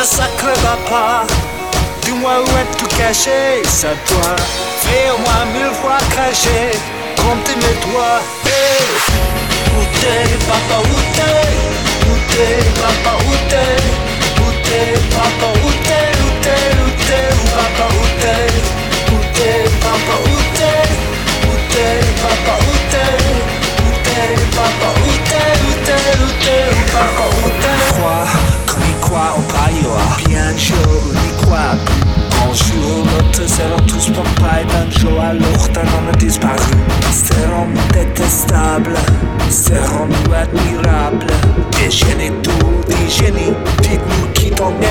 sacre papa, dis-moi où est tout caché, ça doit faire moi 1000 fois cracher, compter mes doigts. Hey. Où t'es papa, où t'es? Où t'es papa, où t'es? Où t'es papa, où t'es? Où t'es, où t'es, où papa, où t'es? Où t'es papa, où t'es? Où t'es papa, où t'es? Où t'es papa, où t'es? Où t'es, où t'es, où papa, où t'es? Quoi, comme quoi, on paillera bien chaud, ni quoi. Bonjour, l'autre seront tous papaye d'un jour à l'autre, on a disparu. Seront détestables, seront nous admirables. Des génies tout, des génies, dites-nous qui t'en est.